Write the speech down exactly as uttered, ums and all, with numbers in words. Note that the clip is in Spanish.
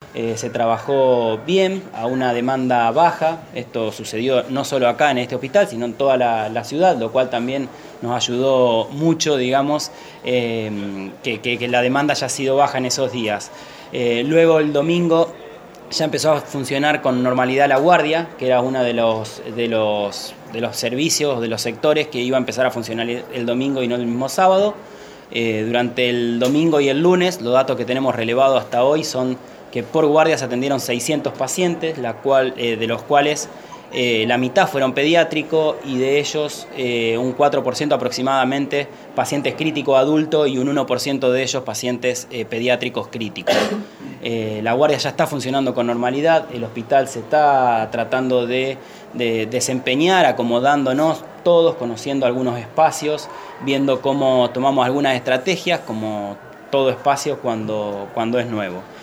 Eh, se trabajó bien, a una demanda baja. Esto sucedió no solo acá en este hospital, sino en toda la, la ciudad, lo cual también nos ayudó mucho, digamos, eh, que, que, que la demanda haya sido baja en esos días. Eh, luego el domingo ya empezó a funcionar con normalidad la guardia, que era uno de los, de los, de los servicios, de los sectores que iba a empezar a funcionar el domingo y no el mismo sábado. Eh, durante el domingo y el lunes, los datos que tenemos relevados hasta hoy son que por guardia se atendieron seiscientos pacientes, la cual, eh, de los cuales eh, la mitad fueron pediátricos y de ellos eh, un cuatro por ciento aproximadamente pacientes críticos adultos y un uno por ciento de ellos pacientes eh, pediátricos críticos. Eh, la guardia ya está funcionando con normalidad, el hospital se está tratando de, de desempeñar, acomodándonos todos, conociendo algunos espacios, viendo cómo tomamos algunas estrategias, como todo espacio cuando, cuando es nuevo.